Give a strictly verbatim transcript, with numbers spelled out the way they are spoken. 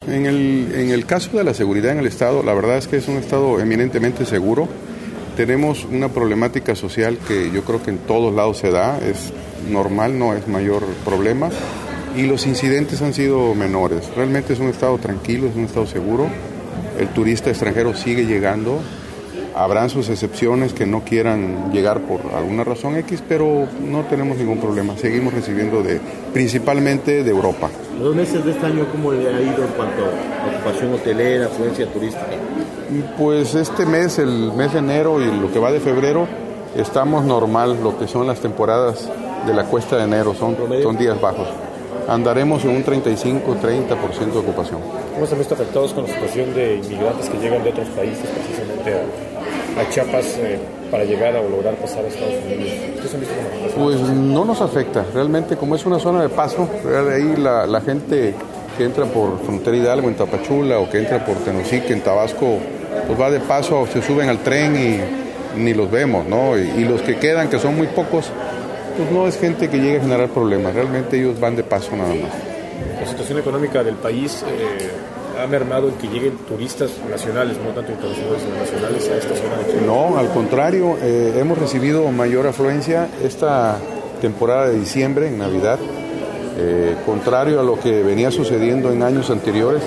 en el, en el caso de la seguridad en el Estado, la verdad es que es un Estado eminentemente seguro. Tenemos una problemática social que yo creo que en todos lados se da, es normal, no es mayor problema, y los incidentes han sido menores. Realmente es un Estado tranquilo, es un Estado seguro. El turista extranjero sigue llegando. Habrán sus excepciones que no quieran llegar por alguna razón X, pero no tenemos ningún problema. Seguimos recibiendo de, principalmente de Europa. Los dos meses de este año, ¿cómo le ha ido en cuanto a ocupación hotelera, afluencia turística? Pues este mes, el mes de enero y lo que va de febrero, estamos normal, lo que son las temporadas de la cuesta de enero, son, son días bajos. Andaremos en un treinta y cinco a treinta por ciento de ocupación. ¿Cómo se han visto afectados con la situación de inmigrantes que llegan de otros países precisamente a, a Chiapas eh, para llegar a o lograr pasar a Estados Unidos? ¿Qué se han visto con la Pues no nos afecta, realmente como es una zona de paso, de ahí la, la gente que entra por Frontera Hidalgo en Tapachula o que entra por Tenosique en Tabasco, pues va de paso, se suben al tren y ni los vemos, ¿no? Y, y los que quedan, que son muy pocos, pues no es gente que llegue a generar problemas, realmente ellos van de paso nada más. La situación económica del país eh, ha mermado en que lleguen turistas nacionales, no tanto internacionales, sino nacionales a esta zona de Chile. No, al contrario, eh, hemos recibido mayor afluencia esta temporada de diciembre, en Navidad, eh, contrario a lo que venía sucediendo en años anteriores.